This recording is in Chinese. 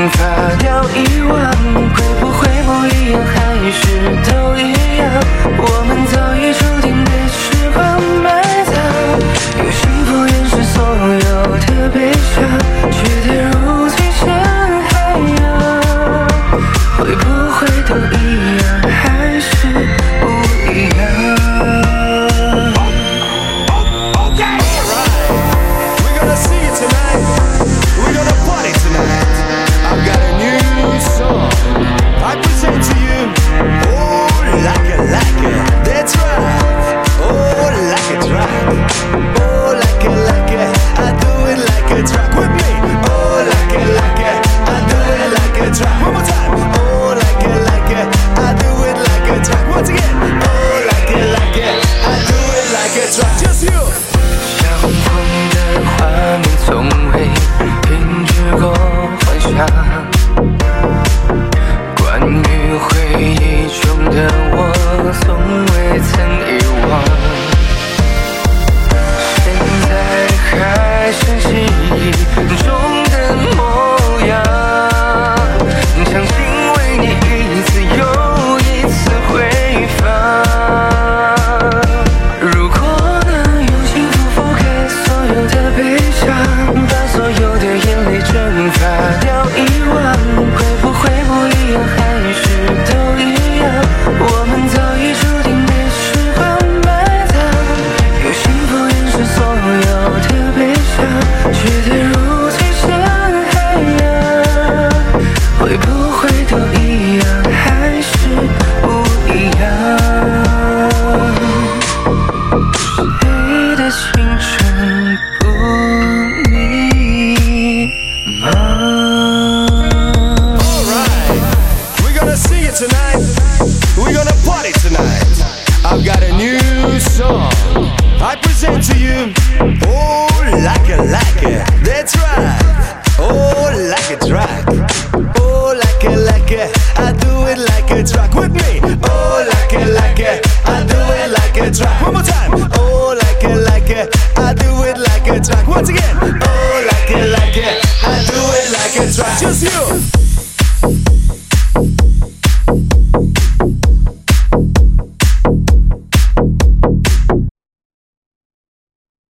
法掉遗忘，会不会不一样，还是都一样？我们早已注定被时光埋葬，有幸福掩饰所有的悲伤，觉得如最深海洋，会不会都一样，还是不一样？ I present to you, oh, like it, that's right. Oh, like a track, oh, like it, I do it like a track with me. Oh, like it, I do it like a track. One more time. Oh, like it, I do it like a track. Once again. Oh, like it, I do it like a track. Just you. 相同的画面从未停止过幻想。 关于回忆中的我，从未曾遗忘。现在还剩记忆中的模样，相信为你一次又一次回放。如果能用幸福覆盖所有的悲伤，把所有的眼泪蒸发掉遗忘，会不会不一样？ 还是都一样，我们早已注定被时光埋葬，用幸福掩饰所有的悲伤，觉得如最深海洋，会不会都一样，还是不一样？谁的青春不迷茫？ Tonight, we're gonna party tonight. I've got a new song I present to you. Oh, like it, that's right. Oh, like a track. Oh, like it, I do it like a track with me. Oh, like it, I do it like a track. One more time. Oh, like it, I do it like a track. Once again. Oh, like it, I do it like a track. Just you.